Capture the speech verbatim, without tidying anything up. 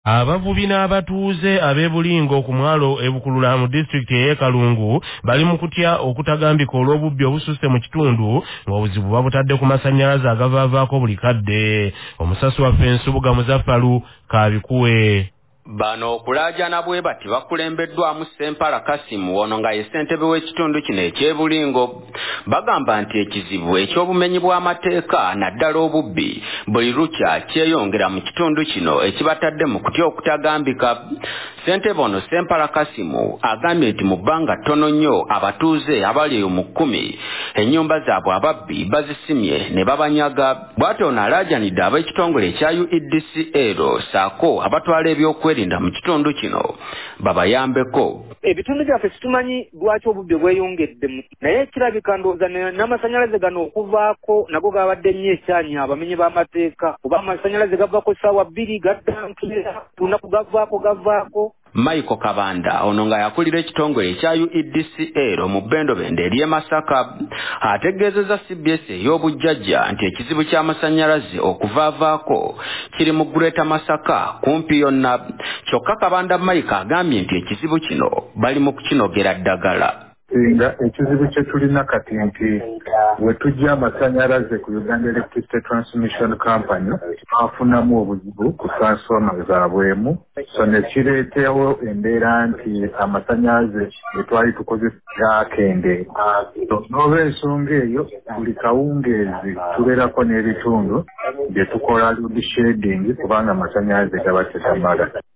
Abavubi n'abatuuze ab'e Bulingo ku mwalo e Bukulula mu disitulikiti y'e Kalungu bali mu kutya okutagambika olw'obubbi obususse mu kitundu ng'obuzibu babutadde ku masannyalaze agavaavaako buli kadde. Omusasi waffe Ensubuga Muzaffalu Kaabikuwe. Bano okulaajana bwe bati bakulembeddwamu Ssempala Kasimu ono nga ye ssentebe w'ekitundu kino eky'e Bulingo. Bagamba nti ekizibu eky'obumenyi bw'amateeka naddala obubbi buli lukya kyeyongera mu kitundu kino ekibatadde mu kutya okutagambika. Ssentebe ono Ssempala Kasimu agambye nti mu bbanga ttono nnyo abatuuze abali eyo mu kkumi ennyumba zaabwe ababbi bazisimye ne babanyaga. Bw'atyo ono alaajanidde ab'ekitongole ekya U E D C L saako abatwala ebyokwerinda mu kitundu kino babayambeko. Ebitundu byaffe situmanyi lwaki obubbi bweyongedde naye kirabika ndowooza n'amasannyalaze gano okuvaako nago gabadde nnyo ekyanyi abamenyi b'amateeka kuba amasannyalaze gavaako ssaawa bbiri gadda nkera lunaku gavaako gavaako. Michael Kabanda ono nga yakulira ekitongole ekya U E D C L mu Bendobende eri e Masaka ategeezezza C B S ey'obujjajja nti ekizibu ky'amasannyalaze okuvaavaako kiri mu Greater Masaka kumpi yonna. Kyokka Kabanda Mike agambye nti ekizibu kino bali mu kukinogera ddagala. Nga ekizibu kye tulina kati nti we tujja amasannyalaze ku Uganda Electricity Transmission Company bafunamu obuzibu ku transformer zaabwemu, so ne kireetewo embeera nti amasannyalaze ge twali tukozesa gaakende. N'oba ensonga eyo buli kawungeezi tubeerako n'ebitundu bye tukola load shedding kubanga amasannyalaze gaba tegamala.